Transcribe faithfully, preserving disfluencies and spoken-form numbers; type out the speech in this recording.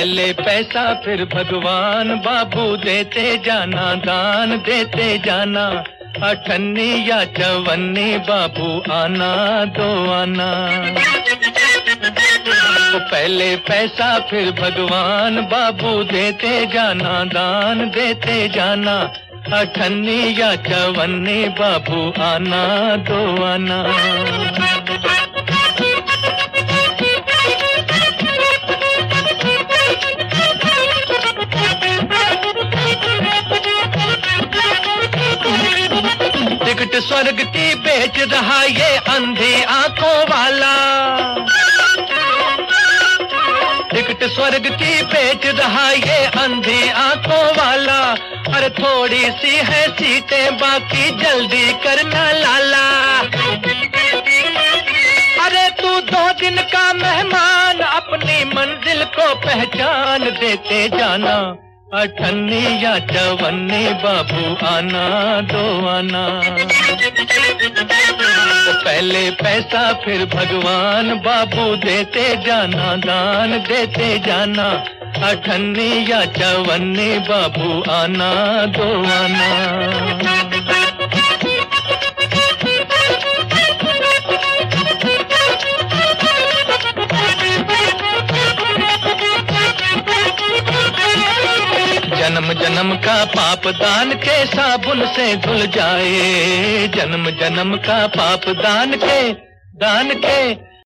पहले पैसा फिर भगवान, बाबू देते जाना दान देते जाना, अठन्नी या चवन्नी बाबू आना दो आना। पहले पैसा फिर भगवान, बाबू देते जाना दान देते जाना, अठन्नी या चवन्नी बाबू आना दो आना। टिकट स्वर्ग की बेच रहा ये अंधी आंखों वाला, टिकट स्वर्ग की बेच रहा ये अंधी आंखों वाला। अरे थोड़ी सी है सीटें बाकी जल्दी करना लाला। अरे तू दो दिन का मेहमान, अपनी मंजिल को पहचान देते जाना, अठन्नी या चवन्नी बाबू आना दो आना। पहले पैसा फिर भगवान, बाबू देते जाना दान देते जाना, अठन्नी या चवन्नी बाबू आना दो आना। जन्म जन्म का पाप दान के साबुन से धुल जाए, जन्म जन्म का पाप दान के दान के